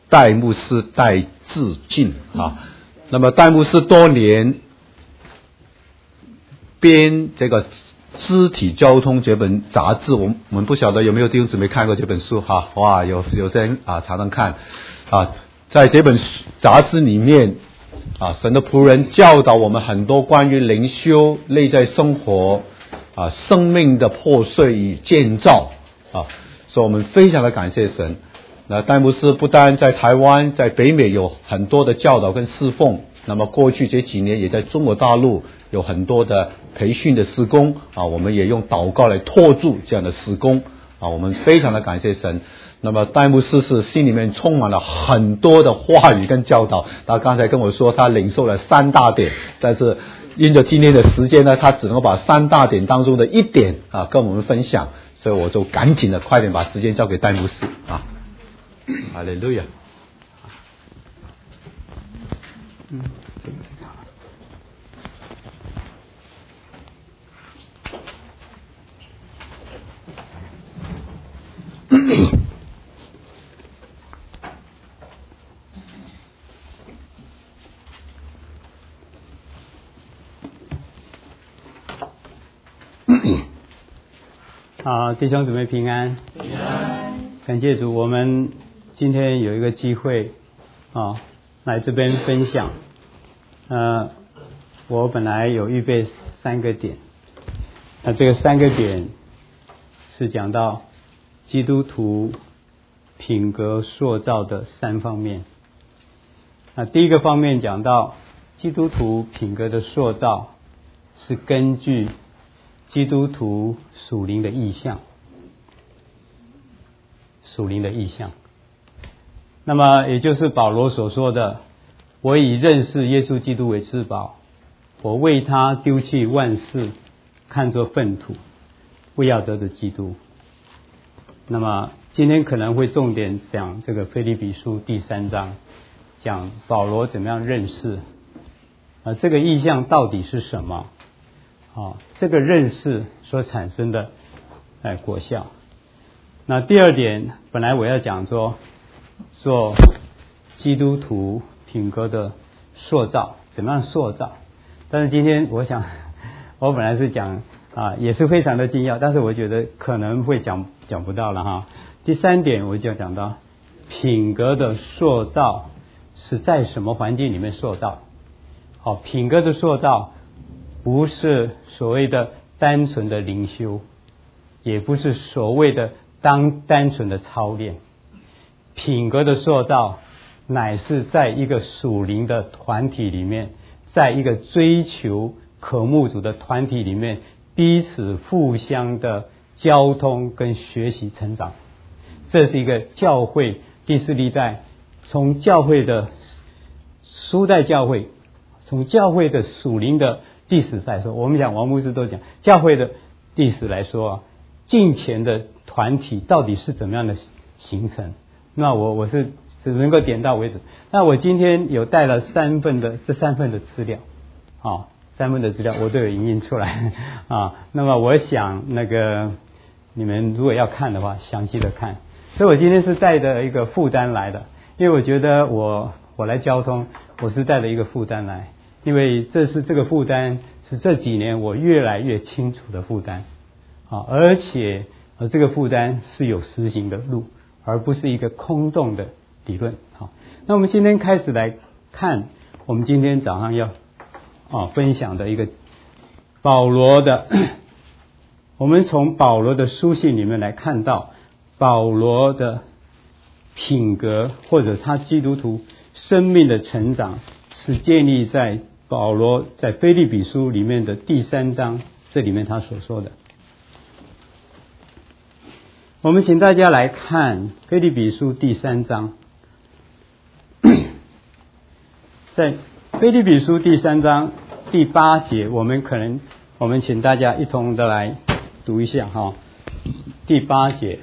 戴牧师戴志进啊。那么戴牧师多年编这个肢体交通这本杂志，我们不晓得有没有弟兄姊妹看过这本书哈？哇，有些人常常看啊，在这本杂志里面啊，神的仆人教导我们很多关于灵修、内在生活啊、生命的破碎与建造啊，所以我们非常的感谢神。那戴牧师不单在台湾，在北美有很多的教导跟侍奉，那么过去这几年也在中国大陆有很多的培训的事工啊，我们也用祷告来托住这样的事工啊，我们非常的感谢神。那么戴牧师是心里面充满了很多的话语跟教导，他刚才跟我说他领受了3大点，但是因着今天的时间呢，他只能够把3大点当中的1点啊跟我们分享，所以我就赶紧的快点把时间交给戴牧师啊。哈利路亚。 好，弟兄姊妹平安。平安。感谢主，我们今天有一个机会来这边分享。我本来有预备3个点，那这个3个点是讲到基督徒品格塑造的3方面。那第一个方面讲到基督徒品格的塑造是根据基督徒属灵的意向，属灵的意向。那么也就是保罗所说的，我以认识耶稣基督为至宝，我为他丢弃万事，看作粪土，为要得着基督。那么今天可能会重点讲这个腓立比书第3章，讲保罗怎么样认识这个意向到底是什么这个认识所产生的果效。那第二点，本来我要讲说做基督徒品格的塑造，怎么样塑造，但是今天我想我本来是讲也是非常的精要，但是我觉得可能会讲不到了哈。第3点我就讲到品格的塑造是在什么环境里面塑造。品格的塑造不是所谓的单纯的灵修，也不是所谓的单纯的操练。品格的塑造乃是在一个属灵的团体里面，在一个追求渴慕主的团体里面，彼此互相的交通跟学习成长。这是一个教会第4历代，从教会的初代教会，从教会的属灵的历史来说，我们讲王牧师都讲教会的历史来说近前的团体到底是怎么样的形成。那我是只能够点到为止。那我今天有带了3份的资料3份的资料我都有影印出来那么我想你们如果要看的话，详细的看。所以我今天是带着一个负担来的，因为我觉得我来交通，我是带着一个负担来，因为这个负担是这几年我越来越清楚的负担而且这个负担是有实行的路，而不是一个空洞的理论。那我们今天开始来看我们今天早上要分享的一个保罗的我们从保罗的书信里面来看到保罗的品格或者他基督徒生命的成长是建立在保罗在腓立比书里面的第3章这里面他所说的。我们请大家来看腓立比书第3章，在腓立比书第3章第8节，我们请大家一同的来读一下第8节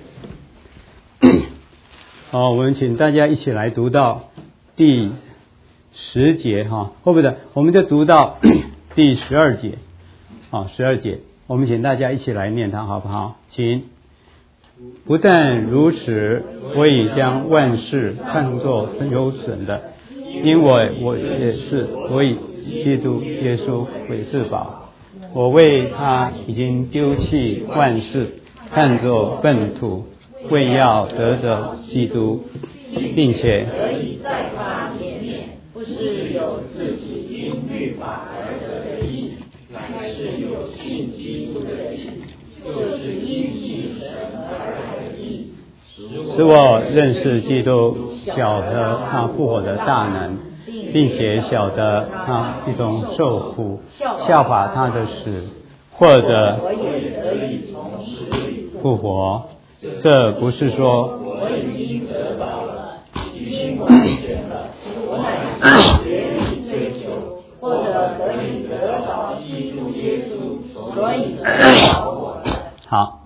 我们请大家一起来读到第10节或不的，我们就读到第12节12节，我们请大家一起来念它好不好？请不但如此，我已将万事看作有损的，因为我以基督耶稣为至宝。我为他已经丢弃万事，看作粪土，为要得着基督，并且可以在他前面，不是有自己因律法而得的义，乃是有信基督的义，就是因信神而来的义， 使我认识基督，晓得他复活的大能，并且晓得他一同受苦，效法他的死，或者我也得以从死里复活。这不是说我已经得到了，已经完全了，我乃是竭力追求，或者可以得到基督耶稣，所以得到我的。 好。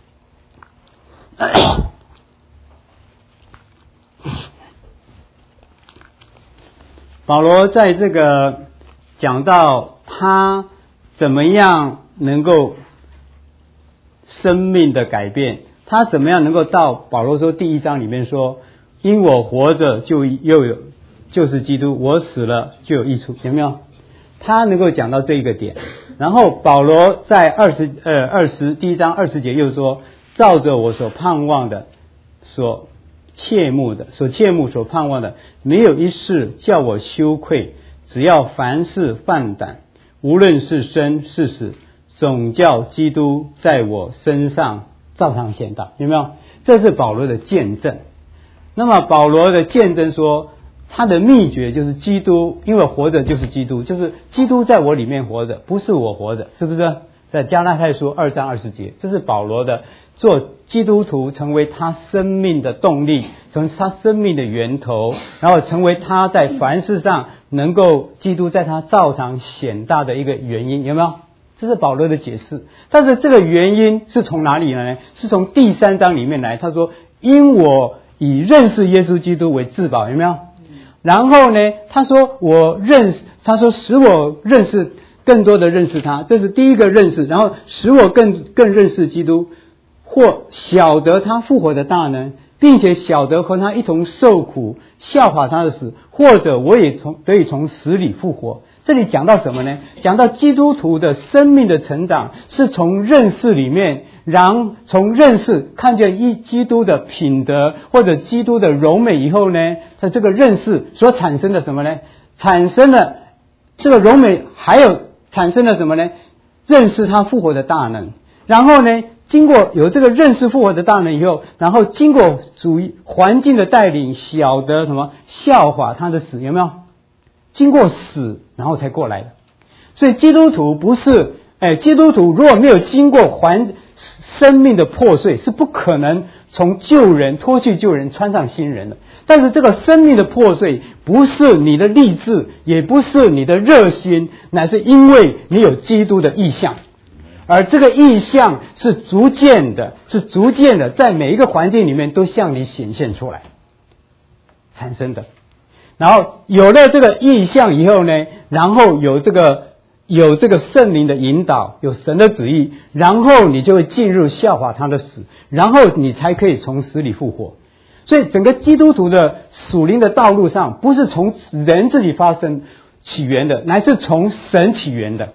保罗在这个讲到他怎么样能够生命的改变，他怎么样能够到保罗说第1章里面说，因我活着就是基督，我死了就有益处，有没有？他能够讲到这一个点。然后保罗在第1章20节又说，照着我所盼望的所切慕所盼望的，没有一事叫我羞愧，只要凡事放胆，无论是生是死，总叫基督在我身上照常显大。有没有？这是保罗的见证。那么保罗的见证说，他的秘诀就是基督，因为活着就是基督，就是基督在我里面活着，不是我活着，是不是？在加拉太书2章20节，这是保罗的做基督徒成为他生命的动力，成为他生命的源头，然后成为他在凡事上能够基督在他照常显大的一个原因，有没有？这是保罗的解释。但是这个原因是从哪里来呢？是从第3章里面来。他说，因我以认识耶稣基督为至宝，有没有？然后呢，他说使我认识更多的认识他，这是第一个认识。然后使我更认识基督，或晓得他复活的大能，并且晓得和他一同受苦，效法他的死，或者我也得以从死里复活。这里讲到什么呢？讲到基督徒的生命的成长是从认识里面，从认识看见基督的品德或者基督的荣美以后呢，他这个认识所产生的什么呢？产生了这个荣美，还有产生了什么呢？认识他复活的大能。然后呢，经过有这个认识复活的大能以后，然后经过主环境的带领，晓得什么？效法他的死，有没有？经过死然后才过来的。所以基督徒不是基督徒如果没有经过生命的破碎，是不可能从旧人脱去旧人，穿上新人的。但是这个生命的破碎不是你的立志，也不是你的热心，乃是因为你有基督的意象，而这个意象是逐渐的在每一个环境里面都向你显现出来产生的。然后有了这个意象以后呢，然后有这个圣灵的引导，有神的旨意，然后你就会进入效法他的死，然后你才可以从死里复活。所以整个基督徒的属灵的道路上，不是从人自己起源的，乃是从神起源的。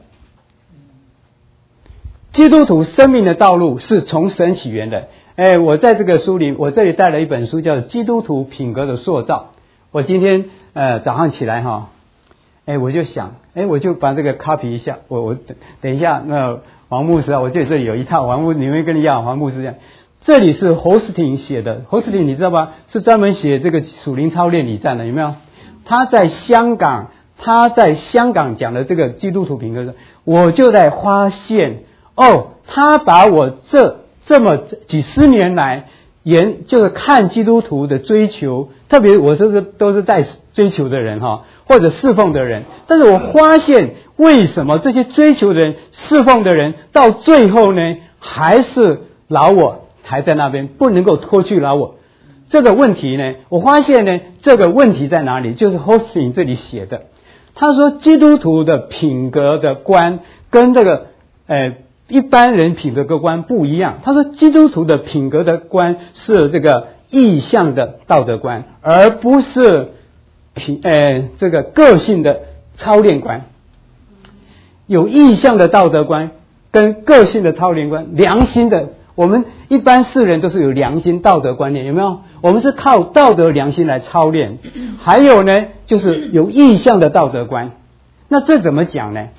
基督徒生命的道路是从神起源的。我在这个书里，我这里带了一本书叫《基督徒品格的塑造》。我今天早上起来我就想我就把这个 copy 一下，我等一下那王牧师我记得这里有一套王牧，你们跟你一样，王牧师这样。这里是侯斯汀写的，侯斯汀你知道吧？是专门写这个属灵操练礼赞的，有没有？他在香港讲的这个基督徒品格，我就在发现他把我这么几十年来就是看基督徒的追求，特别我都是在追求的人或者侍奉的人，但是我发现为什么这些追求的人、侍奉的人到最后呢，还是老我还在那边，不能够脱去老我。这个问题呢，我发现呢，这个问题在哪里？就是 Hosting 这里写的，他说基督徒的品格的观跟这个一般人品格观不一样。他说基督徒的品格的观是这个意向的道德观，而不是这个个性的操练观。有意向的道德观跟个性的操练观，良心的，我们一般世人都是有良心道德观念，有没有？我们是靠道德良心来操练。还有呢，就是有意向的道德观。那这怎么讲呢？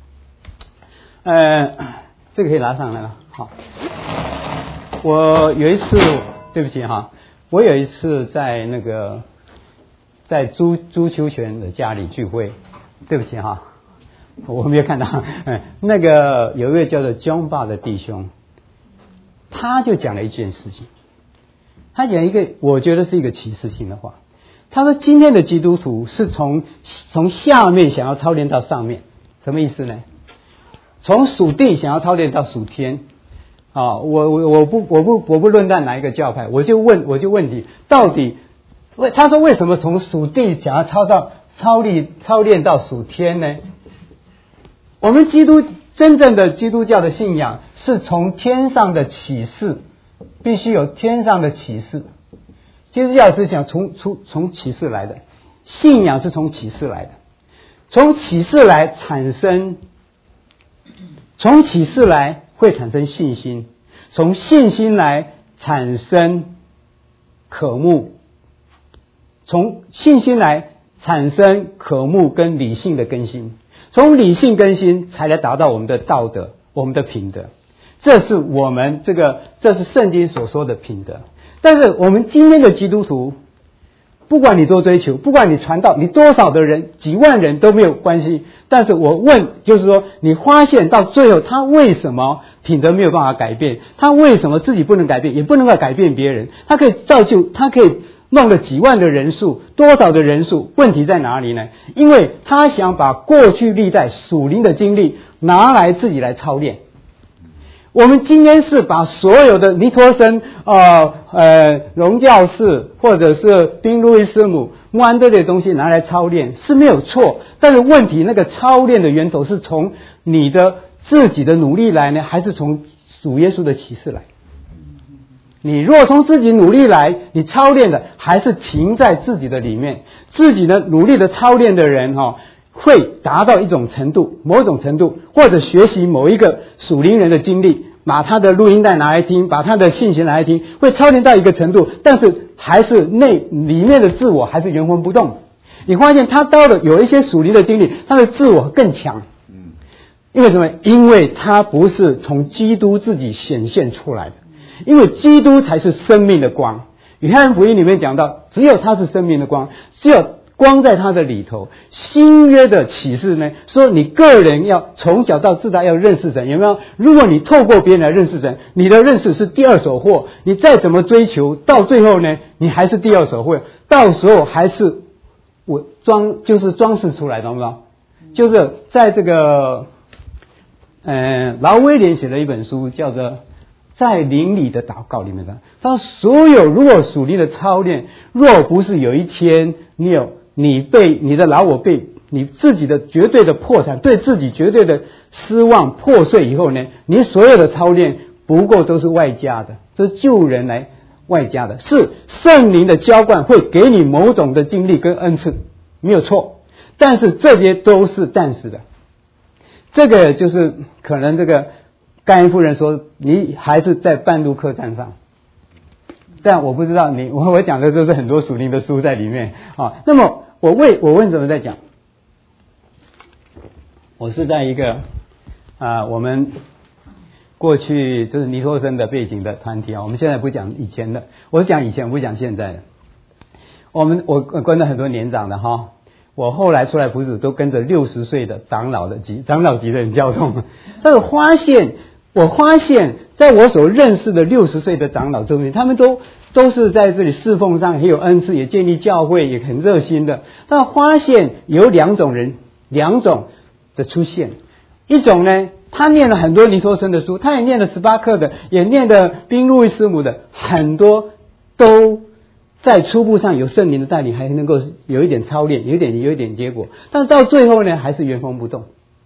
这个可以拿上来了。好，我有一次，对不起哈，我有一次在朱秋全的家里聚会，对不起哈，我没有看到。那个有一位叫做江爸的弟兄，他就讲了一件事情，他讲一个我觉得是一个启示性的话。他说今天的基督徒是从下面想要操练到上面，什么意思呢？从属地想要操练到属天。我不论断哪一个教派，我就问你，到底他说为什么从属地想要操练到属天呢？我们真正的基督教的信仰是从天上的启示，必须有天上的启示。基督教是讲从启示来的，信仰是从启示来的，从启示来产生，从启示来会产生信心，从信心来产生渴慕，从信心来产生渴慕跟理性的更新，从理性更新才来达到我们的道德，我们的品德。这是我们这是圣经所说的品德。但是我们今天的基督徒，不管你多追求，不管你传道，你多少的人，几万人都没有关系。但是我问，就是说，你发现到最后，他为什么品德没有办法改变？他为什么自己不能改变，也不能够改变别人？他可以造就，他可以弄了几万的人数，多少的人数？问题在哪里呢？因为他想把过去历代属灵的经历拿来自己来操练。我们今天是把所有的尼托生、荣教士或者是宾路易斯姆、穆安德烈的东西拿来操练是没有错，但是问题那个操练的源头是从你的自己的努力来呢，还是从主耶稣的启示来？你若从自己努力来，你操练的还是停在自己的里面，自己的努力的操练的人会达到一种程度，某种程度，或者学习某一个属灵人的经历，把他的录音带拿来听，把他的信息拿来听，会操练到一个程度，但是还是里面的自我还是原封不动。你发现他到了有一些属灵的经历，他的自我更强。因为什么？因为他不是从基督自己显现出来的，因为基督才是生命的光。约翰福音里面讲到，只有他是生命的光，只有光在他的里头。新约的启示呢，说你个人要从小到自大要认识神，有没有？如果你透过别人来认识神，你的认识是第二手货，你再怎么追求，到最后呢，你还是第二手货，到时候还是就是装饰出来，懂不懂？就是在这个劳威廉写了一本书，叫做在灵里的祷告里面的，他说所有如果属灵的操练，若不是有一天你的老我被你自己的绝对的破产，对自己绝对的失望破碎以后呢，你所有的操练不过都是外加的，这是救人来外加的，是圣灵的浇灌会给你某种的经历跟恩赐，没有错，但是这些都是暂时的。这个就是可能这个甘恩夫人说你还是在半路客栈上，这样我不知道我讲的就是很多属灵的书在里面啊。那么我为什么在讲？我是在一个我们过去就是尼托生的背景的团体啊，我们现在不讲以前的，我是讲以前不讲现在的。我跟了很多年长的哈，我后来出来服侍都跟着60岁的长老级的人交通，但是我发现在我所认识的60岁的长老中间，他们都是在这里侍奉上很有恩赐，也建立教会，也很热心的。但发现有两种的出现，一种呢，他念了很多尼托生的书，他也念了18课的，也念了宾路易斯姆的，很多都在初步上有圣灵的带领，还能够有一点操练，有一点结果，但是到最后呢，还是原封不动。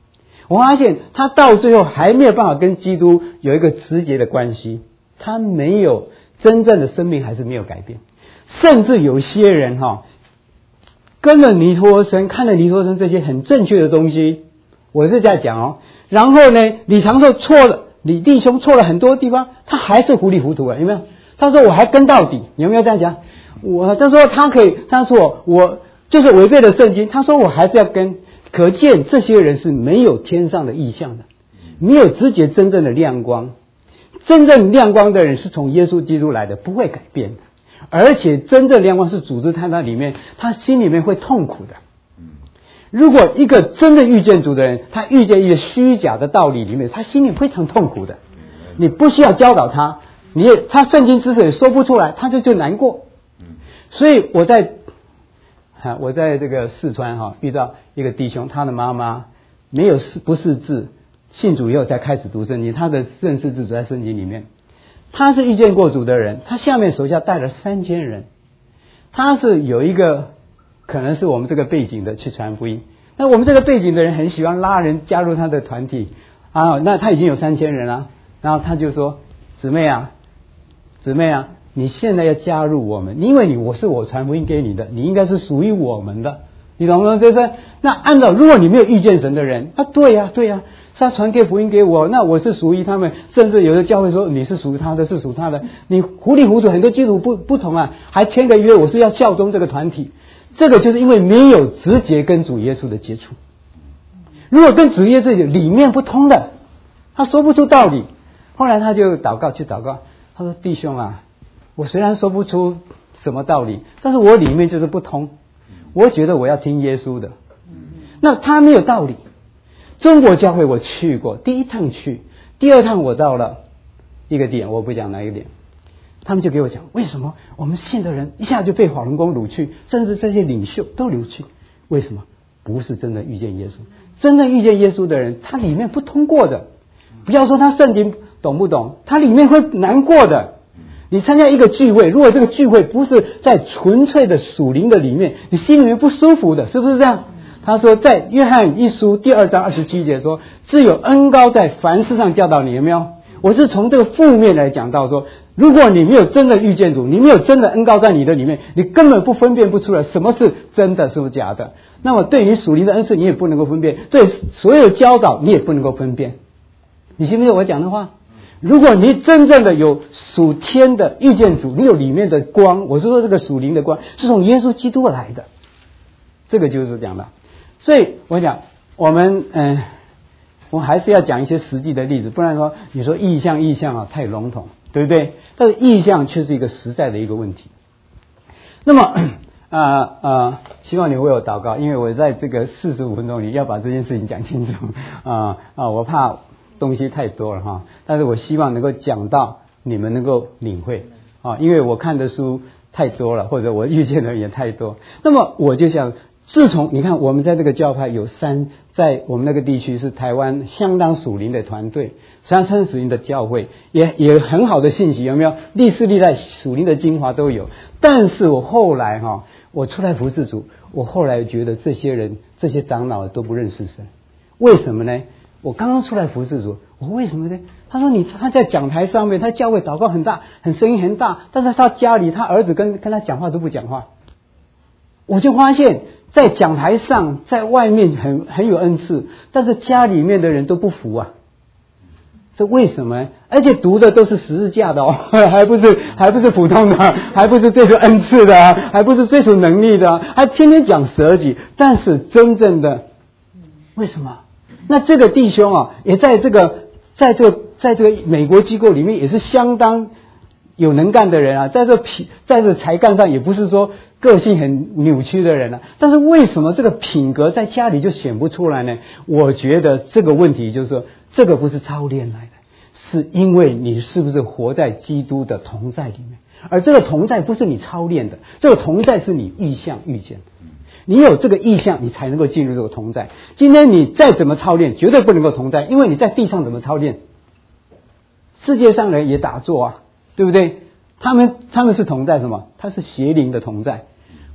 我发现他到最后还没有办法跟基督有一个直接的关系，他没有真正的生命还是没有改变。甚至有些人跟着尼托生，看了尼托生这些很正确的东西，我是在讲然后呢，李长寿错了，李弟兄错了很多地方，他还是糊里糊涂有没有？他说我还跟到底，有没有这样讲？他说他可以，他说我就是违背了圣经，他说我还是要跟。可见这些人是没有天上的意象的，没有直接真正的亮光。真正亮光的人是从耶稣基督来的，不会改变的。而且真正亮光是组织在那里面，他心里面会痛苦的。如果一个真的遇见主的人，他遇见一个虚假的道理里面，他心里非常痛苦的。你不需要教导他，他圣经知识也说不出来，他就难过。所以我在这个四川遇到一个弟兄，他的妈妈不识字，信主以后才开始读圣经，他的认识字在圣经里面。他是遇见过主的人，他下面手下带了3000人，他是有一个可能是我们这个背景的去传福音。那我们这个背景的人很喜欢拉人加入他的团体那他已经有3000人了，然后他就说姊妹啊，你现在要加入我们，因为我是传福音给你的，你应该是属于我们的，你懂吗？就是那按照如果你没有遇见神的人对呀，是他传给福音给我，那我是属于他们，甚至有的教会说你是属于他的，是属他的，你糊里糊涂，很多基督徒不同还签个约，我是要效忠这个团体。这个就是因为没有直接跟主耶稣的接触。如果跟主耶稣里面不通的，他说不出道理。后来他就祷告，他说弟兄我虽然说不出什么道理，但是我里面就是不通，我觉得我要听耶稣的。那他没有道理。中国教会我去过，第一趟去，第二趟我到了一个点，我不讲哪一个点，他们就给我讲为什么我们信的人一下就被法轮功掳去，甚至这些领袖都掳去，为什么？不是真的遇见耶稣。真正遇见耶稣的人，他里面不通过的，不要说他圣经懂不懂，他里面会难过的。你参加一个聚会，如果这个聚会不是在纯粹的属灵的里面，你心里面不舒服的，是不是这样？他说在约翰一书第2章27节说，只有恩膏在凡事上教导你，有没有？我是从这个负面来讲到说，如果你没有真的遇见主，你没有真的恩膏在你的里面，你根本分辨不出来什么是真的，什么是假的。那么对于属灵的恩赐你也不能够分辨，对所有的教导你也不能够分辨。你信不信我讲的话？如果你真正的有属天的遇见主，你有里面的光，我是说这个属灵的光是从耶稣基督来的，这个就是讲的。所以我讲我们还是要讲一些实际的例子，不然说你说意象太笼统，对不对？但是意象却是一个实在的一个问题。那么希望你为我祷告，因为我在这个45分钟里要把这件事情讲清楚我怕东西太多了但是我希望能够讲到你们能够领会因为我看的书太多了，或者我遇见的人也太多。那么我就想，自从你看我们在这个教派有在我们那个地区是台湾相当属灵的团队，相当属灵的教会，也很好的信息，有没有？历世历代属灵的精华都有。但是我后来我出来服侍主，我后来觉得这些人这些长老都不认识神。为什么呢？我刚刚出来服侍主，我为什么呢？他说他在讲台上面，他教会祷告很大，声音很大，但是他家里他儿子跟他讲话都不讲话。我就发现在讲台上在外面很有恩赐，但是家里面的人都不服这为什么？而且读的都是十字架的还不是普通的，还不是追求恩赐的还不是追求能力的还天天讲舍己。但是真正的为什么？那这个弟兄也在这个美国机构里面也是相当有能干的人在这才干上也不是说个性很扭曲的人但是为什么这个品格在家里就显不出来呢？我觉得这个问题就是说，这个不是操练来的，是因为你是不是活在基督的同在里面，而这个同在不是你操练的，这个同在是你遇见的。你有这个意向，你才能够进入这个同在。今天你再怎么操练，绝对不能够同在，因为你在地上怎么操练？世界上人也打坐对不对？他们是同在什么？他是邪灵的同在。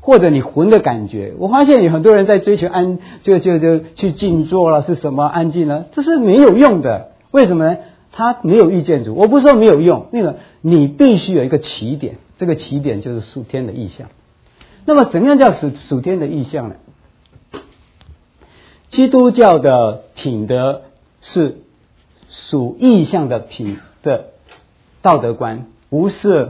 或者你魂的感觉。我发现有很多人在追求就去静坐了，是什么安静呢？这是没有用的。为什么呢？他没有遇见主。我不是说没有用，那个你必须有一个起点，这个起点就是属天的意象。那么怎样叫属天的意象呢？基督教的品德是属意象的的道德观，不是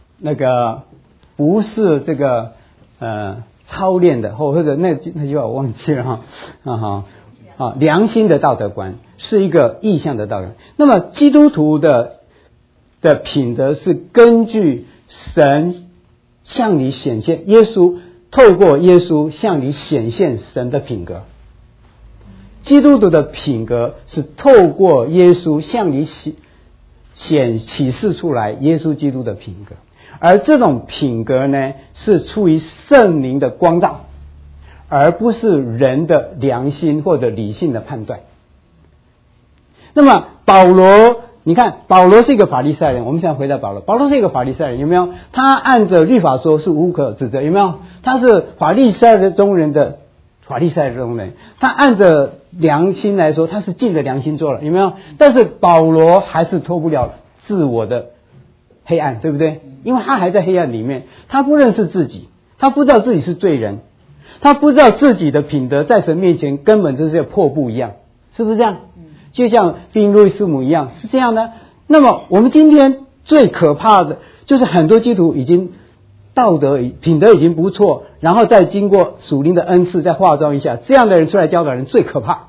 这个操练的，或者那句话我忘记了良心的道德观是一个意象的道德观。那么基督徒的品德是根据神向你显现，透过耶稣向你显现神的品格。基督徒的品格是透过耶稣向你启示出来耶稣基督的品格，而这种品格呢，是出于圣灵的光照，而不是人的良心或者理性的判断。那么保罗，你看保罗是一个法利赛人，我们现在回到保罗是一个法利赛人，有没有？他按着律法说是无可指责，有没有？他是法利赛中人，他按着良心来说，他是尽着良心做了，有没有？但是保罗还是脱不了自我的黑暗，对不对？因为他还在黑暗里面，他不认识自己，他不知道自己是罪人，他不知道自己的品德在神面前根本就是破布一样，是不是这样？就像宾路易斯姆一样，是这样的。那么我们今天最可怕的就是很多基督徒已经品德已经不错，然后再经过属灵的恩赐再化妆一下，这样的人出来教导人最可怕。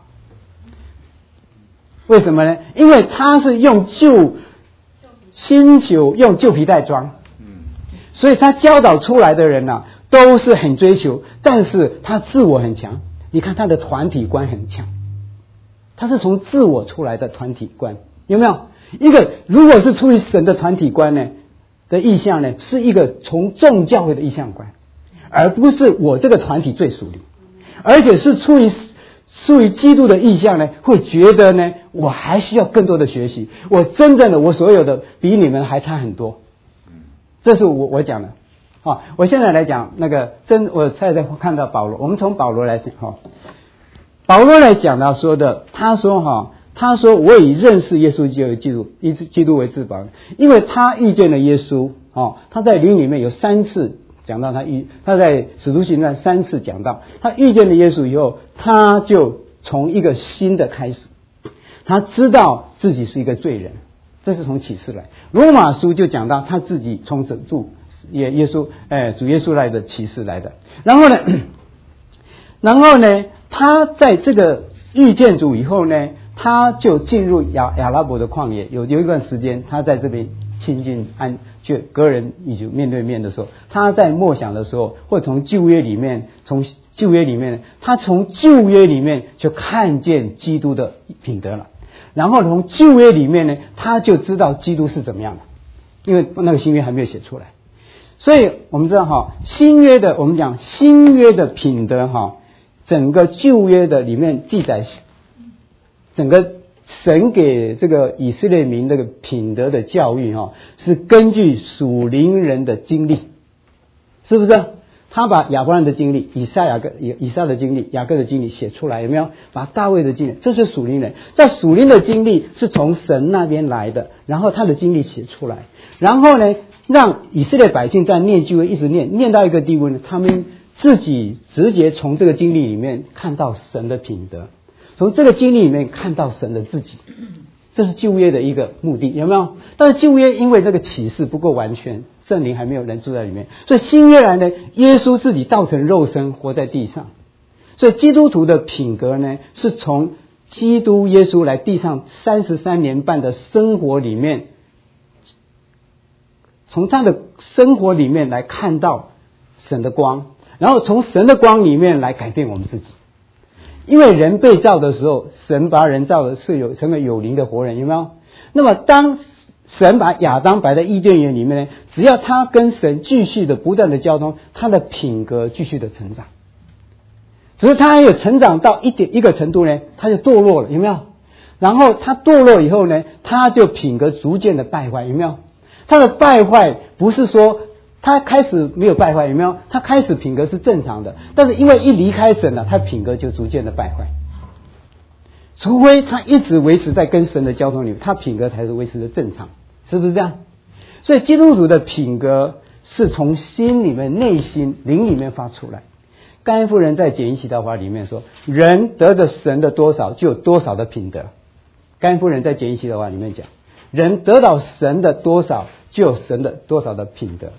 为什么呢？因为他是用旧皮带装，所以他教导出来的人都是很追求，但是他自我很强。你看他的团体观很强，他是从自我出来的团体观，有没有？一个如果是出于神的团体观呢的意象呢，是一个从众教会的意象观，而不是我这个团体最属灵，而且是出于基督的意象呢，会觉得呢，我还需要更多的学习，我真正的我所有的比你们还差很多。这是我讲的。我现在来讲我现在看到保罗，我们从保罗来讲保罗来讲到说的，他说我以认识耶稣基督为至宝，因为他遇见了耶稣他在灵里面有3次讲到他在使徒行传3次讲到他遇见了耶稣以后，他就从一个新的开始，他知道自己是一个罪人，这是从启示来。罗马书就讲到他自己从主耶稣来的启示来的。然后呢他在这个遇见主以后呢，他就进入亚拉伯的旷野，有一段时间他在这边亲近就个人以及面对面的时候，他在默想的时候，或从旧约里面他从旧约里面就看见基督的品德了，然后从旧约里面呢，他就知道基督是怎么样的，因为那个新约还没有写出来。所以我们知道我们讲新约的品德整个旧约的里面记载整个神给这个以色列民这个品德的教育是根据属灵人的经历，是不是？他把亚伯兰的经历、以撒的经历、雅各的经历写出来，有没有？把大卫的经历，这是属灵人。在属灵的经历是从神那边来的，然后他的经历写出来，然后呢，让以色列百姓在念旧约一直念到一个地步呢，他们自己直接从这个经历里面看到神的品德，从这个经历里面看到神的自己，这是旧约的一个目的，有没有？但是旧约因为这个启示不够完全，圣灵还没有人住在里面，所以新约来呢，耶稣自己道成肉身活在地上，所以基督徒的品格呢，是从基督耶稣来地上33年半的生活里面，从他的生活里面来看到神的光，然后从神的光里面来改变我们自己。因为人被造的时候，神把人造的是成为有灵的活人，有没有？那么当神把亚当摆在伊甸园里面呢，只要他跟神继续的不断的交通，他的品格继续的成长。只是他还有成长到一个程度呢，他就堕落了，有没有？然后他堕落以后呢，他就品格逐渐的败坏，有没有？他的败坏不是说他开始没有败坏，有没有？他开始品格是正常的，但是因为一离开神了，他品格就逐渐的败坏。除非他一直维持在跟神的交通里面，他品格才是维持的正常，是不是这样？所以基督徒的品格是从心里面、内心、灵里面发出来。甘恩夫人在简易祈祷法里面说，人得着神的多少，就有多少的品德。甘恩夫人在简易祈祷法里面讲，人得到神的多少，就有神的多少的品德。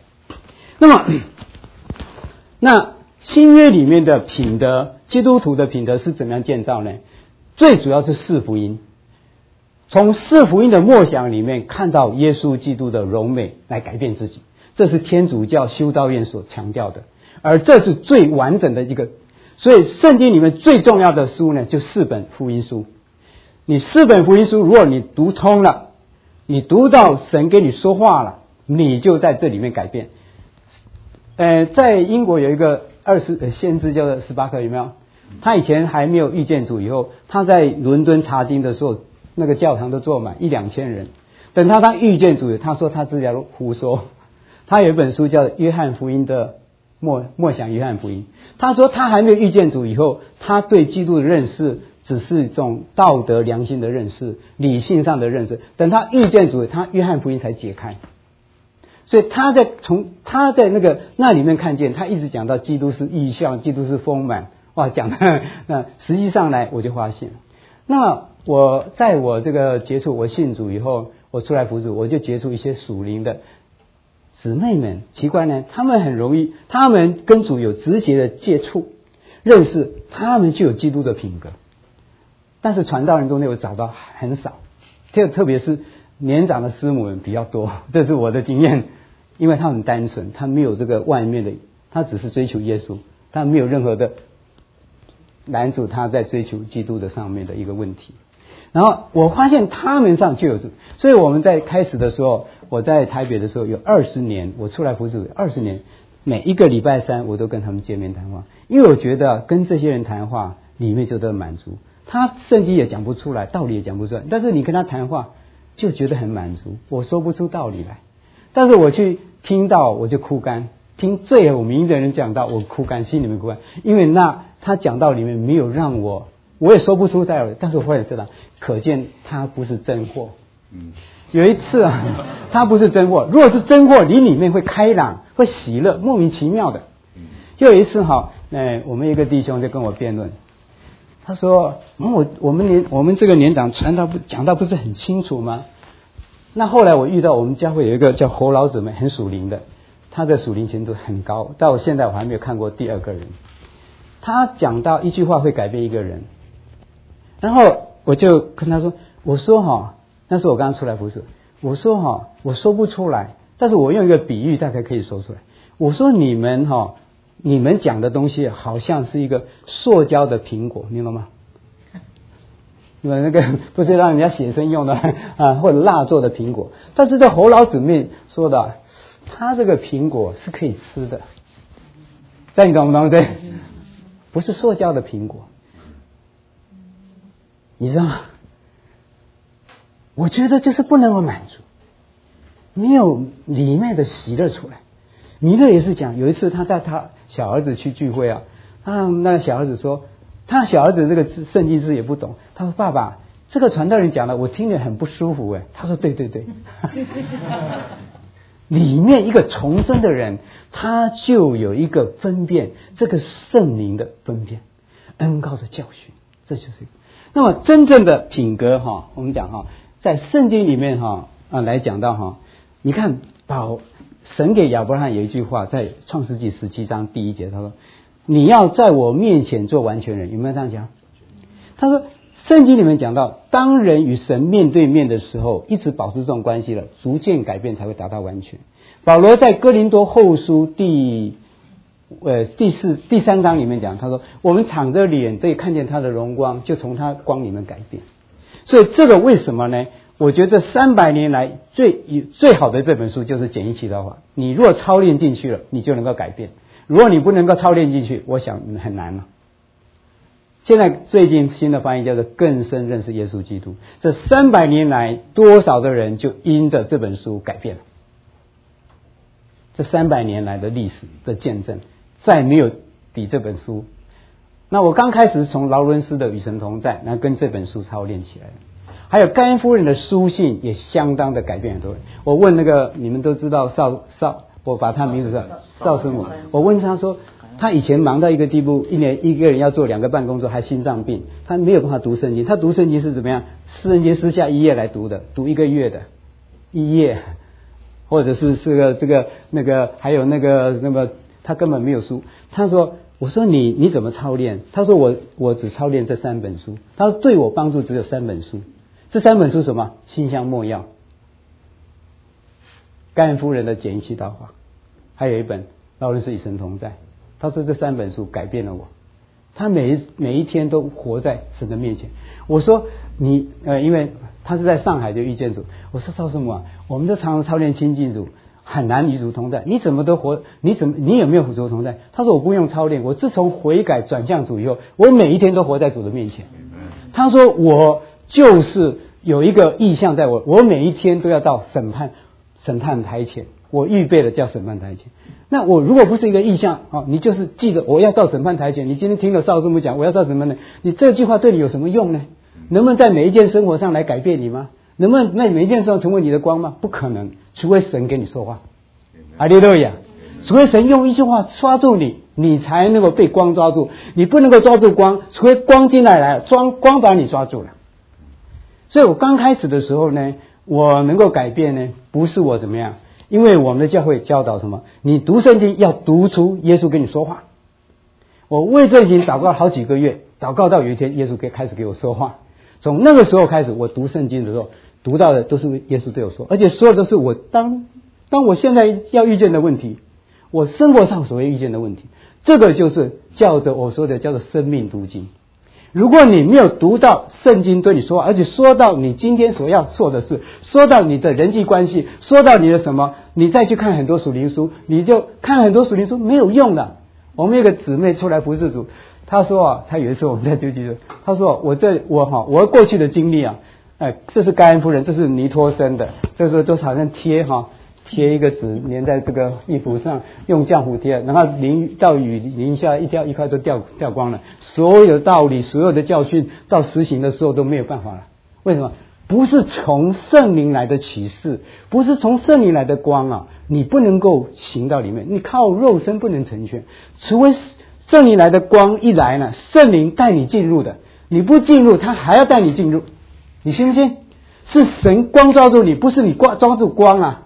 那新约里面的品德，基督徒的品德是怎么样建造呢？最主要是四福音，从四福音的默想里面看到耶稣基督的荣美来改变自己，这是天主教修道院所强调的，而这是最完整的一个。所以圣经里面最重要的书呢，就4本福音书。你4本福音书，如果你读通了，你读到神跟你说话了，你就在这里面改变。在英国有一个先知叫做斯巴克，有没有？他以前还没有遇见主以后，他在伦敦查经的时候，那个教堂都坐满1-2千人。等他遇见主，他说他自己胡说。他有一本书叫《约翰福音》的默想约翰福音。他说他还没有遇见主以后，他对基督的认识只是一种道德良心的认识，理性上的认识。等他遇见主，他约翰福音才解开。所以他在那里面看见，他一直讲到基督是异象，基督是丰满。哇，讲的那实际上来我就发现，那我在我这个接触我信主以后，我出来服主，我就接触一些属灵的姊妹们。奇怪呢，他们很容易，他们跟主有直接的接触认识，他们就有基督的品格。但是传道人中间我找到很少，特别是年长的师母们比较多，这是我的经验。因为他很单纯，他没有这个外面的，他只是追求耶稣，他没有任何的拦阻他在追求基督的上面的一个问题。然后我发现他们上就有，所以我们在开始的时候，我在台北的时候有20年，我出来服侍20年，每一个礼拜三我都跟他们见面谈话，因为我觉得跟这些人谈话里面就得满足，他圣经也讲不出来，道理也讲不出来，但是你跟他谈话就觉得很满足。我说不出道理来，但是我去听到我就枯干，听最有名的人讲到我枯干，心里面枯干，因为他讲道里面没有让我也说不出道理，但是我也知道，可见他不是真货。有一次他不是真货，如果是真货，你里面会开朗，会喜乐，莫名其妙的。就有一次我们一个弟兄就跟我辩论，他说我们这个年长讲到不是很清楚吗？那后来我遇到我们教会有一个叫侯老姊妹，很属灵的，他的属灵程度很高，到现在我还没有看过第2个人。他讲到一句话会改变一个人，然后我就跟他说，我说那是我刚刚出来服侍，我说我说不出来，但是我用一个比喻大概可以说出来。我说你们讲的东西好像是一个塑胶的苹果，你懂吗？你们那个不是让人家写生用的或者蜡做的苹果，但是这侯老姊妹说的，他这个苹果是可以吃的，这你懂不懂？对，不是塑胶的苹果，你知道吗？我觉得就是不能够满足，没有里面的喜乐出来。弥勒也是讲，有一次他带他小儿子去聚会那小儿子说，他小儿子这个圣经字也不懂，他说爸爸，这个传道人讲的我听着很不舒服他说对对对里面一个重生的人，他就有一个分辨，这个圣灵的分辨，恩膏的教训，这就是那么真正的品格我们讲在圣经里面来讲到你看神给亚伯拉罕有一句话，在创世纪17章第1节，他说你要在我面前做完全人，有没有这样讲？他说圣经里面讲到，当人与神面对面的时候，一直保持这种关系了，逐渐改变才会达到完全。保罗在哥林多后书第3章里面讲，他说我们敞着脸对看见他的荣光，就从他光里面改变。所以这个为什么呢？我觉得这300年来最好的这本书就是简易祈祷法，你如果操练进去了，你就能够改变。如果你不能够操练进去，我想很难了。现在最近新的翻译叫做更深认识耶稣基督，这300年来多少的人就因着这本书改变了， 这300年来的历史的见证，再没有比这本书。那我刚开始从劳伦斯的《与神同在》，然后跟这本书操练起来了。还有甘夫人的书信也相当的改变很多人。我问那个你们都知道我把他名字叫邵师母，我问他说，他以前忙到一个地步，一年一个人要做2个半工作，还心脏病，他没有办法读圣经。他读圣经是怎么样？圣经私下1页来读的，读1个月的1页，或者是这个那个，还有那个他根本没有书。他说，我说你怎么操练？他说我只操练这3本书。他说对我帮助只有3本书。这3本书什么？馨香没药，甘恩夫人的简易祈祷法，还有一本劳伦斯与神同在。他说这3本书改变了我，他每一天都活在神的面前。我说因为他是在上海就遇见主，我说邵师母啊，我们都常常操练亲近主，很难与主同在，你怎么都活？你有没有与主同在？他说我不用操练，我自从悔改转向主以后，我每一天都活在主的面前。他说我就是有一个意向在我每一天都要到审判台前，我预备了叫审判台前。那我如果不是一个意向，你就是记得我要到审判台前。你今天听了邵师母讲我要到什么呢？你这句话对你有什么用呢？能不能在每一件生活上来改变你吗？能不能在每一件事上成为你的光吗？不可能，除非神给你说话。哈利路亚！除非神用一句话抓住你，你才能够被光抓住。你不能够抓住光，除非光进来光把你抓住了。所以我刚开始的时候呢，我能够改变呢，不是我怎么样，因为我们的教会教导什么？你读圣经要读出耶稣跟你说话。我为这些祷告好几个月，祷告到有一天耶稣开始给我说话。从那个时候开始，我读圣经的时候，读到的都是耶稣对我说，而且说的都是我当我现在要遇见的问题，我生活上所谓遇见的问题。这个就是叫做生命读经。如果你没有读到圣经对你说话，而且说到你今天所要做的事，说到你的人际关系，说到你的什么，你再去看很多属灵书，你就看很多属灵书没有用的。我们有个姊妹出来服侍主，她说她有一次我们在纠集的，她说我过去的经历啊，这是甘恩夫人，这是尼托生的，这是都好像贴一个纸粘在这个衣服上，用浆糊贴，然后雨淋下一块都掉光了。所有的道理，所有的教训，到实行的时候都没有办法了。为什么？不是从圣灵来的启示，不是从圣灵来的光啊，你不能够行到里面，你靠肉身不能成全，除非圣灵来的光一来呢，圣灵带你进入的，你不进入，他还要带你进入，你信不信？是神光抓住你，不是你抓住光啊。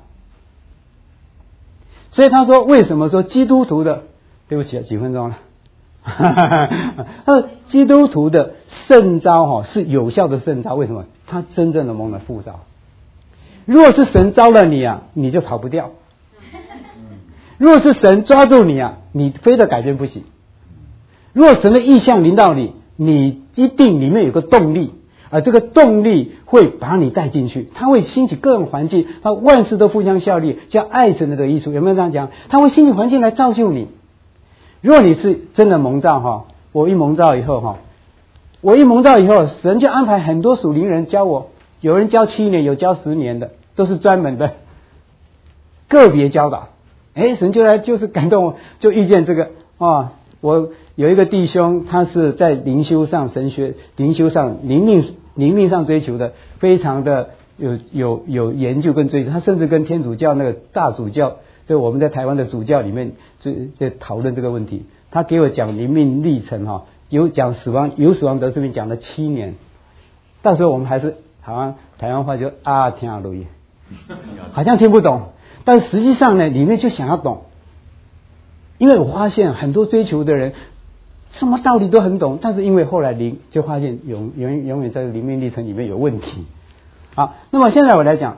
所以他说，为什么说基督徒的，对不起啊，几分钟了。他说基督徒的圣召是有效的圣召，为什么？他真正的蒙了父召。如果是神召了你啊，你就跑不掉。如果是神抓住你啊，你非得改变不行。如果神的意象临到你，你一定里面有个动力，而这个动力会把你带进去，它会兴起各种环境，它万事都互相效力，叫爱神的这个艺术，有没有这样讲？它会兴起环境来造就你。如果你是真的蒙召我一蒙召以后神就安排很多属灵人教我，有人教7年，有教10年的，都是专门的个别教导。神就是感动我，就遇见这个我有一个弟兄，他是在灵修上神学、灵修上灵命上追求的，非常的有研究跟追求。他甚至跟天主教那个大主教，就我们在台湾的主教里面在讨论这个问题。他给我讲灵命历程有讲有死亡得生命，讲了7年。到时候我们还是好像台湾话就听下录音，好像听不懂，但实际上呢，里面就想要懂。因为我发现很多追求的人什么道理都很懂，但是因为后来就发现永远在灵命历程里面有问题。好，那么现在我来讲，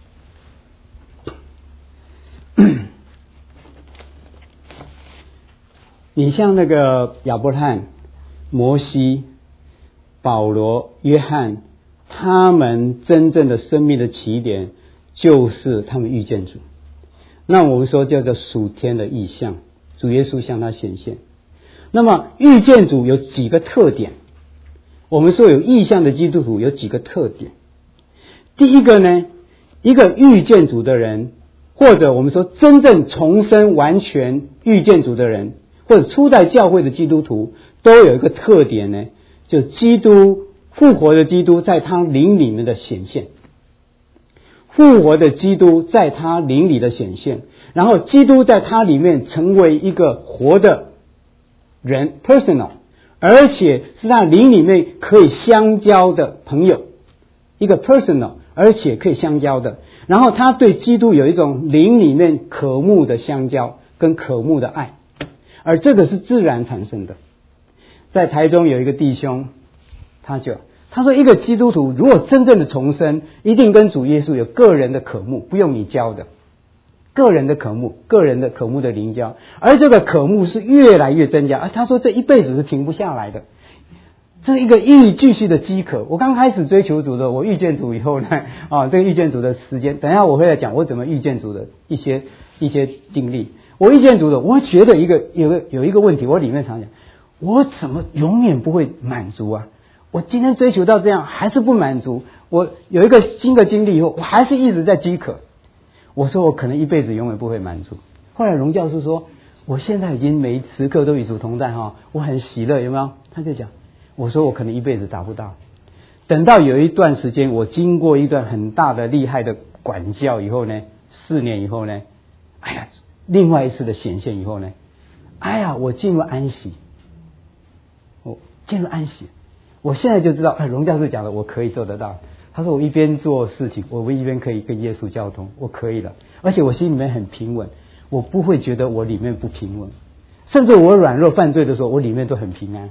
你像那个亚伯拉罕、摩西、保罗、约翰，他们真正的生命的起点就是他们遇见主。那我们说叫做属天的异象，主耶稣向他显现。那么遇见主有几个特点？我们说有异象的基督徒有几个特点。第一个呢，一个遇见主的人， 或者我们说真正重生完全遇见主的人，或者初代教会的基督徒，都有一个特点呢，就基督复活的基督在他灵里面的显现，复活的基督在他灵里的显现，然后基督在他里面成为一个活的人 personal， 而且是他灵里面可以相交的朋友，一个 personal 而且可以相交的，然后他对基督有一种灵里面渴慕的相交跟渴慕的爱，而这个是自然产生的。在台中有一个弟兄，他说一个基督徒如果真正的重生，一定跟主耶稣有个人的渴慕，不用你教的，个人的渴慕的灵交，而这个渴慕是越来越增加，他说这一辈子是停不下来的，这是一个继续的饥渴。我刚开始追求主的，我遇见主以后呢，这个遇见主的时间，等一下我会来讲我怎么遇见主的一些经历。我遇见主的，我觉得有一个问题，我里面常讲，我怎么永远不会满足啊？我今天追求到这样还是不满足，我有一个新的经历以后，我还是一直在饥渴。我说我可能一辈子永远不会满足。后来荣教师说，我现在已经每时刻都与主同在我很喜乐，有没有？他就讲，我说我可能一辈子达不到。等到有一段时间，我经过一段很大的厉害的管教以后呢，4年以后呢，另外一次的显现以后呢，我进入安息，我现在就知道，荣教师讲的我可以做得到。他说我一边做事情，我一边可以跟耶稣交通，我可以了，而且我心里面很平稳，我不会觉得我里面不平稳，甚至我软弱犯罪的时候，我里面都很平安。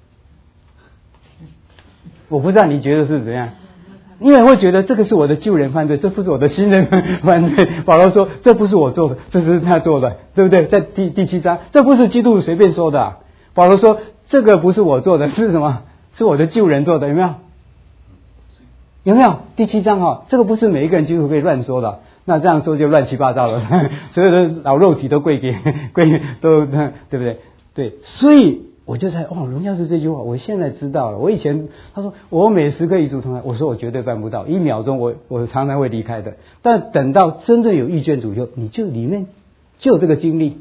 我不知道你觉得是怎样？因为会觉得这个是我的旧人犯罪，这不是我的新人犯罪。保罗说这不是我做的，这是他做的，对不对？在第7章，这不是基督随便说的保罗说这个不是我做的，是什么？是我的旧人做的，有没有？有没有？第7章这个不是每一个人基督徒可以乱说的，那这样说就乱七八糟了，所有的老肉体都对不对？对，所以我就在荣耀是这句话，我现在知道了。我以前他说我每时刻与主同在，我说我绝对办不到，1秒钟我常常会离开的。但等到真正有遇见主以后，你就里面就有这个经历，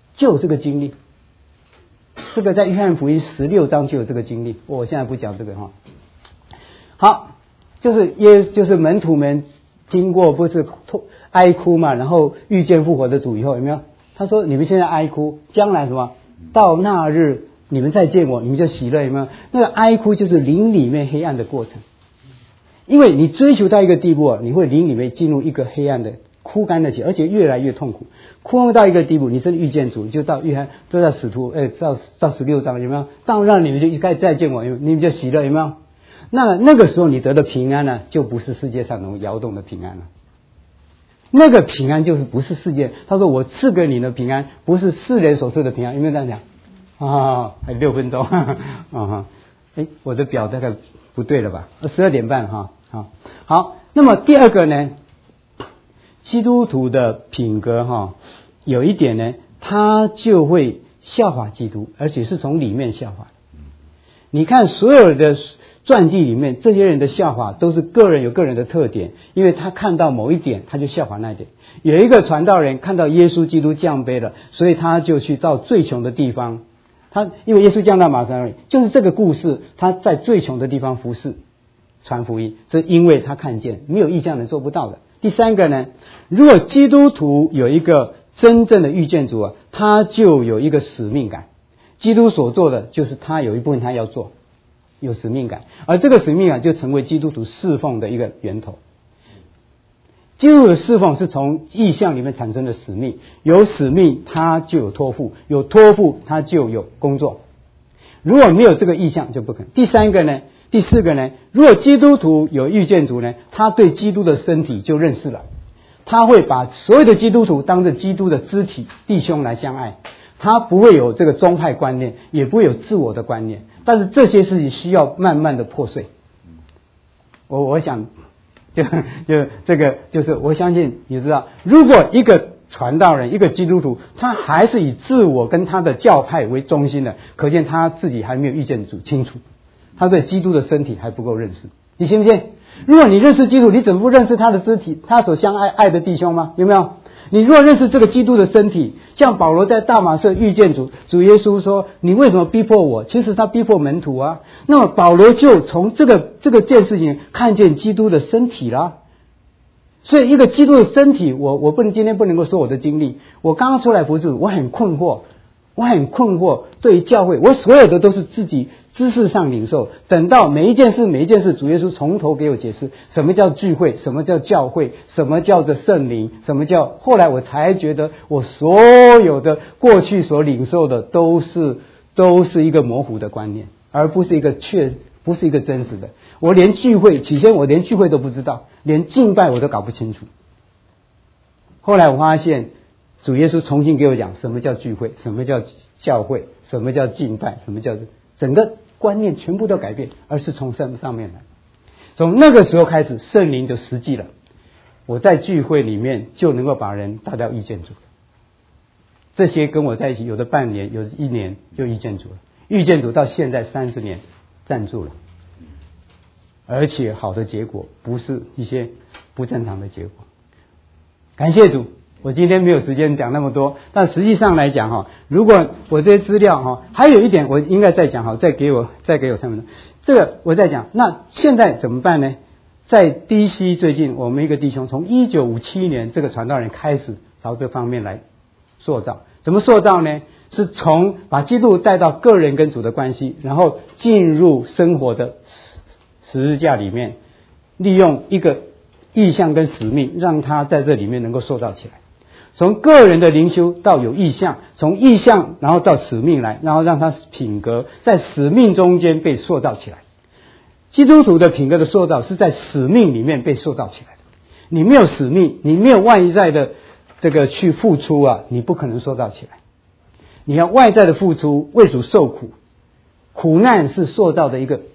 这个在约翰福音16章就有这个经历，我现在不讲这个好，就是门徒们经过不是哀哭嘛，然后遇见复活的主以后，有没有？他说你们现在哀哭，将来什么？到那日你们再见我，你们就喜乐，有没有？那个哀哭就是灵里面黑暗的过程，因为你追求到一个地步你会灵里面进入一个黑暗的枯干的起，而且越来越痛苦，枯到一个地步，你是遇见主，就到约翰都在使徒到16章，有没有？到那你们就一该再见我，你们就喜乐，有没有？那个时候你得的平安呢，就不是世界上能摇动的平安了。那个平安就是不是世界，他说我赐给你的平安，不是世人所赐的平安，有没有这样讲？还6分钟我的表大概不对了吧？12点半好，那么第二个呢，基督徒的品格有一点呢，他就会效法基督，而且是从里面效法。你看所有的传记里面，这些人的效法都是个人有个人的特点，因为他看到某一点他就效法那一点。有一个传道人看到耶稣基督降卑了，所以他就去到最穷的地方，因为耶稣降到马撒利，就是这个故事，他在最穷的地方服侍传福音，是因为他看见没有异象人做不到的。第三个呢，如果基督徒有一个真正的遇见主他就有一个使命感。基督所做的就是他有一部分他要做，有使命感，而这个使命感就成为基督徒侍奉的一个源头。基督徒的侍奉是从意象里面产生的使命，有使命他就有托付，有托付他就有工作。如果没有这个意象就不可能。第四个呢，如果基督徒有遇见主呢，他对基督的身体就认识了，他会把所有的基督徒当着基督的肢体弟兄来相爱，他不会有这个宗派观念，也不会有自我的观念，但是这些事情需要慢慢的破碎。我想就这个就是我相信你知道，如果一个传道人一个基督徒他还是以自我跟他的教派为中心的，可见他自己还没有遇见主清楚，他对基督的身体还不够认识。你信不信？如果你认识基督，你怎么不认识他的肢体，他所相爱的弟兄吗？有没有？ 你若认识这个基督的身体，像保罗在大马色遇见主耶稣说，你为什么逼迫我？其实他逼迫门徒啊。那么保罗就从这件事情看见基督的身体啦。所以一个基督的身体，我今天不能够说我的经历。我刚刚出来服侍，我很困惑。对于教会，我所有的都是自己知识上领受。等到每一件事，主耶稣从头给我解释什么叫聚会，什么叫教会，什么叫做圣灵，什么叫……后来我才觉得，我所有的过去所领受的都是一个模糊的观念，而不是一个真实的。我连聚会，起先我连聚会都不知道，连敬拜我都搞不清楚。后来我发现，主耶稣重新给我讲什么叫聚会，什么叫教会，什么叫敬拜，什么叫整个观念全部都改变，而是从上面来。从那个时候开始，圣灵就实际了。我在聚会里面就能够把人带到遇见主。这些跟我在一起，有的半年，有的1年就遇见主了。遇见主到现在30年站住了，而且好的结果，不是一些不正常的结果。感谢主。我今天没有时间讲那么多，但实际上来讲如果我这些资料还有一点我应该再讲再给我3分钟。这个我再讲，那现在怎么办呢？在DC最近，我们一个弟兄从1957年这个传道人开始朝这方面来塑造。怎么塑造呢？是从把基督带到个人跟主的关系，然后进入生活的十字架里面，利用一个意向跟使命，让他在这里面能够塑造起来。从个人的灵修到有意向，从意向然后到使命来，然后让他品格在使命中间被塑造起来。基督徒的品格的塑造是在使命里面被塑造起来的。你没有使命，你没有外在的这个去付出你不可能塑造起来。你要外在的付出，为主受苦，苦难是塑造的一个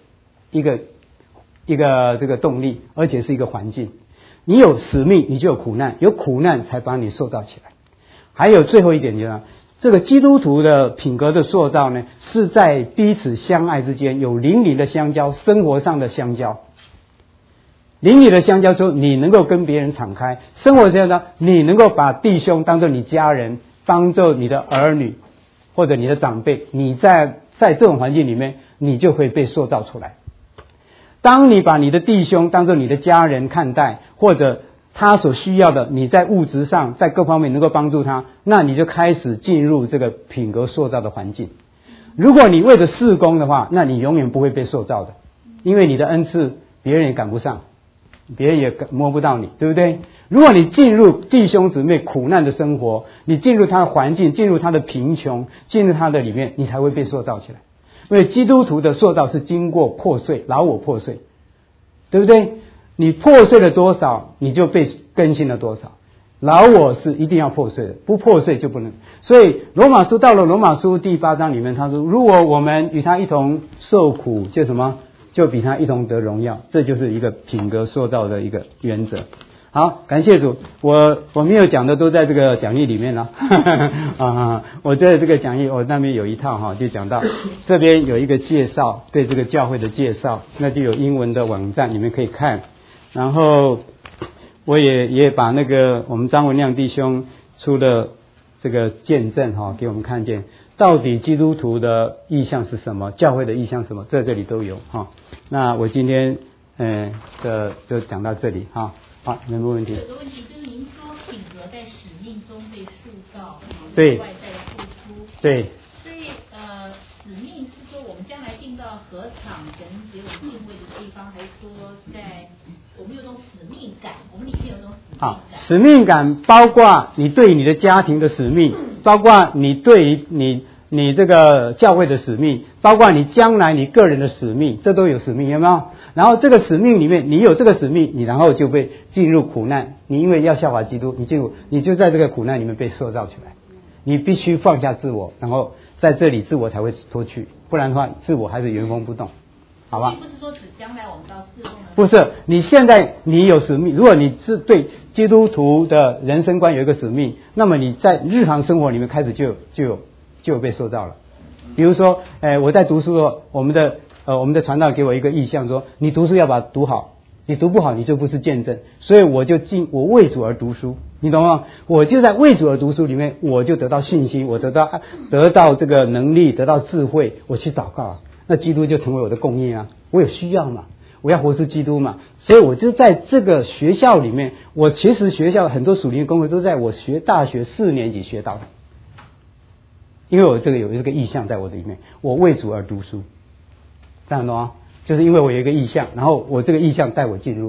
这个动力，而且是一个环境。你有使命，你就有苦难，有苦难才把你塑造起来。还有最后一点就是这个基督徒的品格的塑造呢，是在彼此相爱之间有邻里的相交，生活上的相交。邻里的相交之后，你能够跟别人敞开；生活上呢，你能够把弟兄当作你家人，当作你的儿女或者你的长辈。你在这种环境里面，你就会被塑造出来。当你把你的弟兄当作你的家人看待，或者他所需要的，你在物质上在各方面能够帮助他，那你就开始进入这个品格塑造的环境。如果你为着事工的话，那你永远不会被塑造的，因为你的恩赐别人也赶不上，别人也摸不到你，对不对？如果你进入弟兄姊妹苦难的生活，你进入他的环境，进入他的贫穷，进入他的里面，你才会被塑造起来。因为基督徒的塑造是经过破碎，老我破碎，对不对？你破碎了多少，你就被更新了多少。老我是一定要破碎的，不破碎就不能。所以罗马书到了罗马书第8章里面，他说：如果我们与他一同受苦，就什么？就比他一同得荣耀。这就是一个品格塑造的一个原则。好，感谢主，我没有讲的都在这个讲义里面了。我在这个讲义，我那边有一套就讲到这边有一个介绍，对这个教会的介绍，那就有英文的网站，你们可以看。然后我也把那个我们张文亮弟兄出的这个见证给我们看见，到底基督徒的意向是什么，教会的意向是什么，在这里都有那我今天就讲到这里好，没问题。 有个问题就是您说品格在使命中被塑造， 对， 外在的付出， 对。 所以使命是说我们将来进到何场神给我们敬畏的地方，还是说在我们有种使命感？我们里面有种使命感。 使命感包括你对你的家庭的使命，包括你对于你这个教会的使命，包括你将来你个人的使命，这都有使命，有没有？然后这个使命里面，你有这个使命，你然后就被进入苦难。你因为要效法基督，你就在这个苦难里面被塑造起来。你必须放下自我，然后在这里自我才会脱去，不然的话自我还是原封不动，好吧？ 并不是说指将来我们到事工的。 不是，你现在你有使命，如果你是对基督徒的人生观有一个使命，那么你在日常生活里面开始就有被塑造了。比如说，我在读书的时候，我们的传道给我一个意向说，你读书要把它读好，你读不好你就不是见证。所以我为主而读书， 你懂吗？我就在为主而读书里面，我就得到信心，我得到这个能力，得到智慧，我去祷告，那基督就成为我的供应啊！我有需要嘛，我要活出基督嘛，所以我就在这个学校里面，我其实学校很多属灵的功课都在我学大学4年级学到的，因为我这个有这个意向在我的里面，我为主而读书，这样懂吗？就是因为我有一个意向，然后我这个意向带我进入，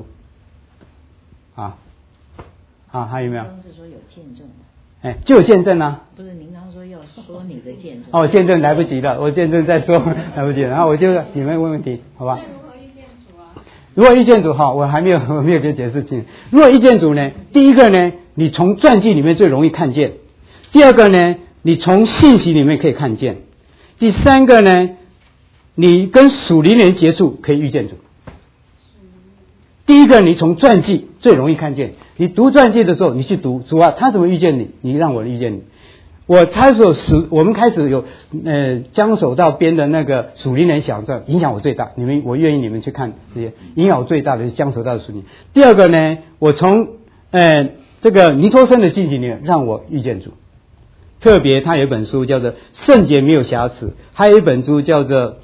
还有没有？ 刚是说有见证的， 哎，就有见证啊。 不是您刚说要说你的见证。 哦，见证来不及了，我见证再说来不及了。然后我就你们问问题，好吧？如何遇见主哈？我没有给解释清。如何遇见主呢？第一个呢，你从传记里面最容易看见；第二个呢，你从信息里面可以看见；第三个呢，你跟属灵人接触可以遇见主。第一个，你从传记最容易看见。你读传记的时候，你去读主啊，他怎么遇见你？你让我遇见你。我们开始有江守道编的那个属灵人小传，影响我最大。我愿意你们去看这些，影响我最大的是江守道的属灵。第二个呢，我从这个尼托生的信息里面让我遇见主。特别他有一本书叫做《圣洁没有瑕疵》，还有一本书叫做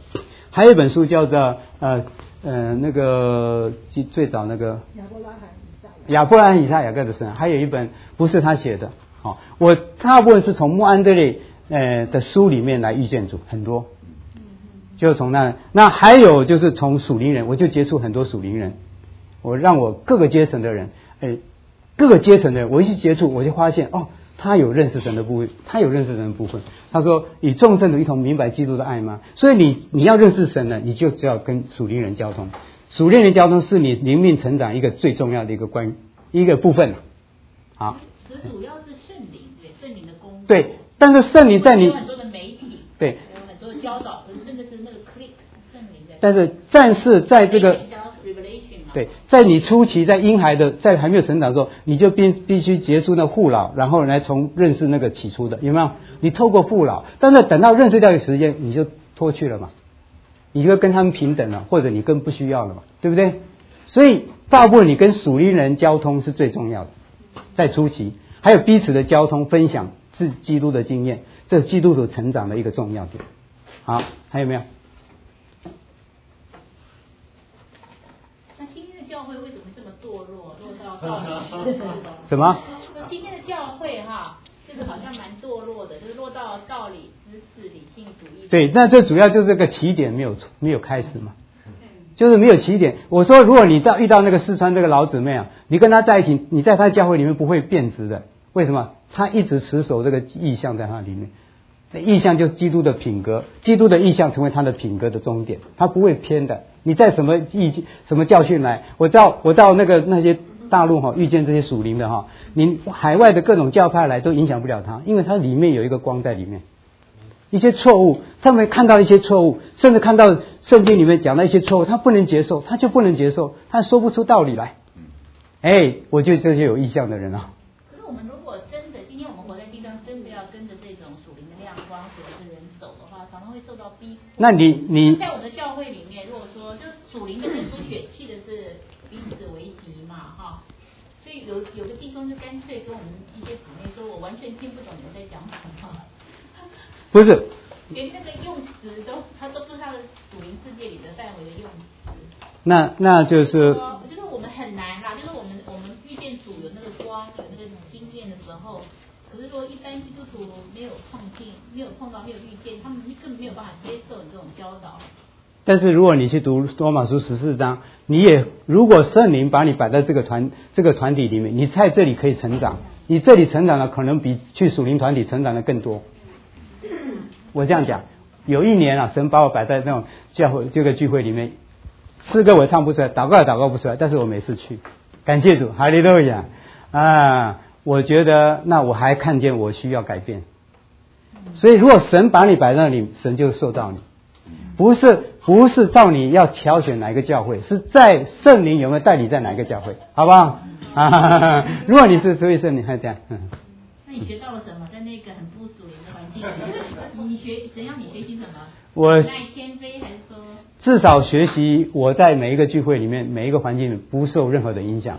那个最早那个亚伯拉罕以撒雅各的神，还有一本不是他写的。我大部分是从穆安德烈的书里面来遇见主，很多，就从那还有就是从属灵人，我就接触很多属灵人，我让我各个阶层的人，我一去接触，我就发现他有认识神的部分，他说以众圣徒一同明白基督的爱吗？所以你要认识神呢，你就只要跟属灵人交通，属灵人交通是你灵命成长一个最重要的一个部分。好， 主要是圣灵，对圣灵的工作。 对，但是圣灵在你有很多的媒体， 对， 有很多的教导，可是真的是那个 click 圣灵的。 但是在这个对，在你初期在婴孩的在还没有成长的时候，你就必须结束那父老，然后来从认识那个起初的，有没有？你透过父老，但是等到认识掉的时间，你就脱去了嘛，你就跟他们平等了，或者你更不需要了嘛，对不对？所以大部分你跟属灵人交通是最重要的，在初期，还有彼此的交通分享是基督的经验，这是基督徒成长的一个重要点。好，还有没有？ 教会为什么这么堕落到道理？ 什么？ 今天的教会就是好像蛮堕落的，就是落到道理、知识、理性主义。 对，那这主要就是这个起点没有开始嘛，就是没有起点。我说，如果你遇到那个四川这个老姊妹你跟他在一起，你在他教会里面不会变质的。为什么？他一直持守这个意象在他里面，那意象就是基督的品格，基督的意象成为他的品格的终点，他不会偏的。你在什么教训来？我到那些大陆遇见这些属灵的你海外的各种教派来都影响不了他，因为他里面有一个光在里面。一些错误，他们看到一些错误，甚至看到圣经里面讲的一些错误，他不能接受，他就不能接受，他说不出道理来。我觉得这些有意向的人可是我们如果真的今天我们活在地上，真的要跟着这种属灵的亮光、属灵的人走的话，常常会受到逼迫。 那你在我的教会里面，如果说就属灵的跟属血气的是彼此为敌嘛，所以有个地方就干脆跟我们一些姊妹说，我完全听不懂你们在讲什么。 不是， 连那个用词它都不是他的属灵世界里的范围的用词。 那就是我们很难啦，就是我们遇见主有那个光，有那个经验的时候，可是说一般基督徒没有碰到，没有遇见，他们根本没有办法接受你这种教导。 但是如果你去读罗马书14章，如果圣灵把你摆在这个团体里面，你在这里可以成长，你这里成长的可能比去属灵团体成长的更多。我这样讲，有一年神把我摆在那种教会这个聚会里面，诗歌我唱不出来，祷告也祷告不出来，但是我每次去，感谢主，哈利路亚我觉得那我还看见我需要改变。所以如果神把你摆在那里，神就受到你，不是照你要挑选哪一个教会，是在圣灵有没有带你在哪一个教会，好不好？如果你是属于圣灵，还这样。 那你学到了什么？在那个很不属灵的环境里，神让你学习什么？ 我耐谦卑，还是说至少学习我在每一个聚会里面，每一个环境里不受任何的影响。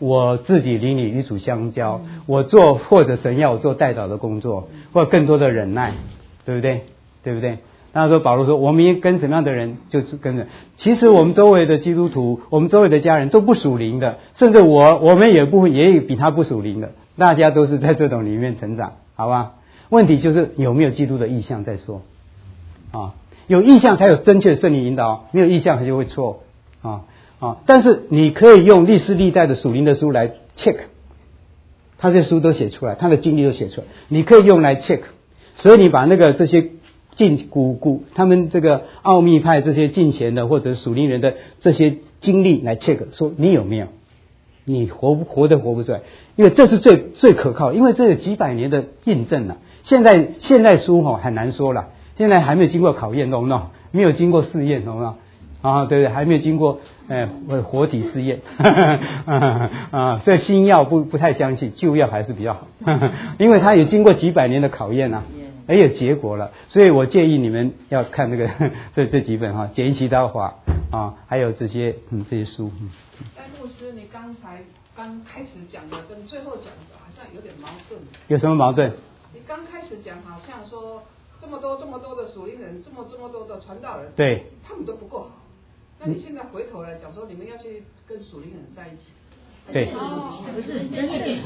我自己邻里与主相交，我做或者神要我做代祷的工作，或者更多的忍耐，对不对？对不对？那时候保罗说，我们跟什么样的人就是跟着。其实我们周围的基督徒，我们周围的家人都不属灵的，甚至我们也比他不属灵的，大家都是在这种里面成长，好吧？问题就是有没有基督的意向再说啊？有意向才有正确的圣灵引导，没有意向他就会错啊。但是你可以用历史历代的属灵的书来 check， 他这些书都写出来，他的经历都写出来，你可以用来 check。所以你把那个这些他们这个奥秘派这些近前的或者属灵人的这些经历来 check， 说你有没有，你活不出来，因为这是最可靠，因为这有几百年的印证了。现在书很难说了，现在还没有经过考验，懂不懂？没有经过试验，懂不懂？啊，对，还没有经过活体试验所以新药不太相信，旧药还是比较好因为它也经过几百年的考验啊，也有结果了。所以我建议你们要看这个这几本简易祈祷法还有这些书。 但牧师，你刚开始讲的跟最后讲的好像有点矛盾。 有什么矛盾？ 你刚开始讲好像说这么多的属灵人，这么多的传道人， 对， 他们都不够好。那你现在回头来讲说，你们要去跟属灵人在一起。 对， 不是真是给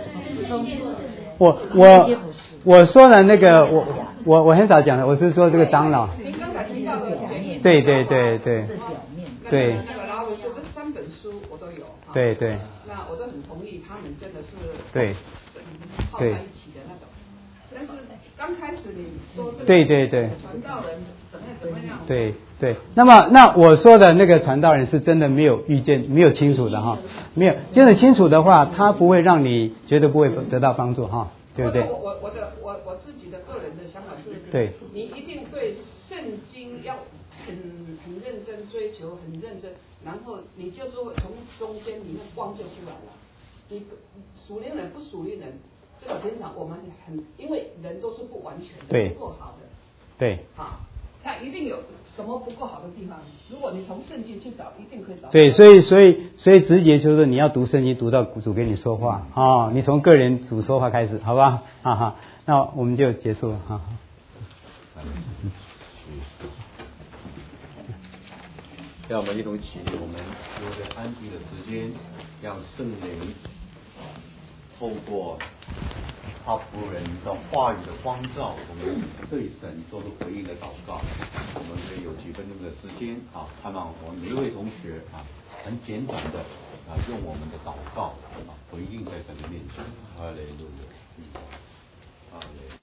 我说的那个我很少讲的，我是说这个长老。 你刚才提到的对， 那个拉维斯这3本书我都有。 对。 那我都很同意，他们真的是对泡在一起的那种。但是刚开始你说这个对传道人怎么样？ 对，那我说的那个传道人是真的没有遇见，没有清楚的没有真的清楚的话，他不会让你绝对不会得到帮助对不对？ 我自己的个人的想法是， 对， 你一定对圣经要很认真追求，很认真，然后你就是会从中间里面光就出来了。你属灵人不属灵人，这个平常我们因为人都是不完全的，不够好的， 对， 他一定有什么不够好的地方。如果你从圣经去找，一定可以找。 对，所以直接就是你要读圣经，读到主跟你说话你从个人主说话开始，好吧？那我们就结束了让我们一同起立，我们有着安静的时间，让圣灵透过他仆人的话语的光照，我们对神做出回应的祷告。我们可以有几分钟的时间盼望我们每一位同学很简短的用我们的祷告回应在神的面前。哈利路亚。